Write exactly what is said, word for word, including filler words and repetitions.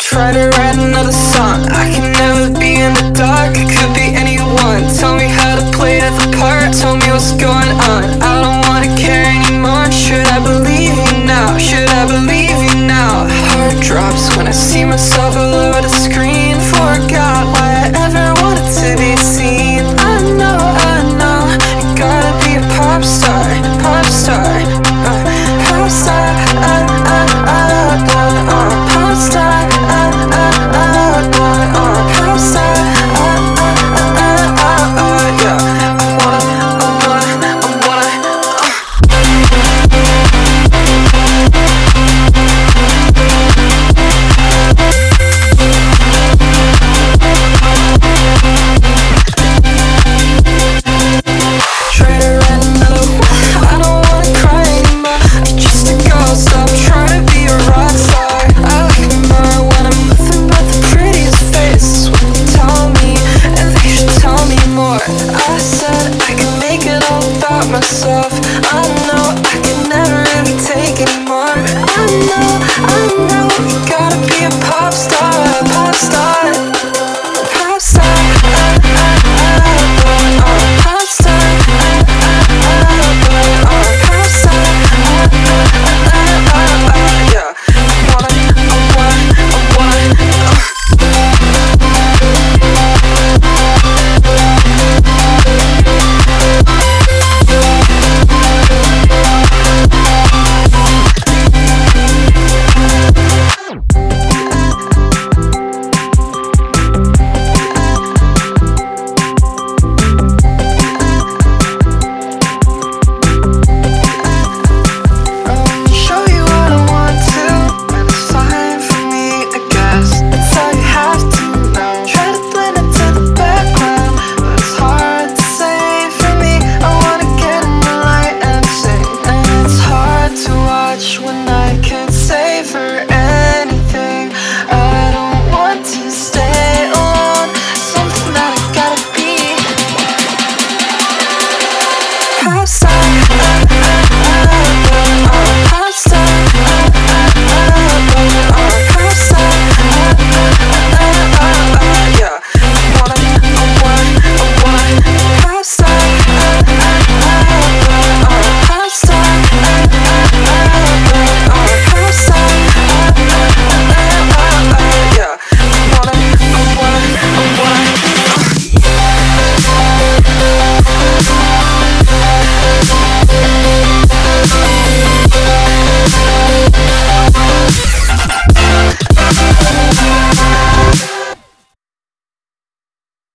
Try to write another song. I can never be in the dark. It could be anyone. Tell me how to play the part. Tell me what's going on. I don't wanna care anymore. Should I believe you now? Should I believe you now? Heart drops when I see myself all over the screen. Forgot why I ever wanted to be seen. I know, I know, you gotta be a pop star, pop star, uh, pop star, uh, uh, uh, uh, uh, uh, pop star, uh, uh, uh, uh, uh, pop star, uh, uh, uh, uh, uh, uh, yeah. I wanna, I wanna, I wanna, uh. Try to write another one. I don't wanna cry anymore. I'm just a ghost. I'm trying to be a rock star. I look in the mirror when I'm nothing but the prettiest face. That's what they tell me, and they should tell me more. I said I could make it all about myself. I know I can never really take anymore. I know, I know, you gotta be a pop star, pop star.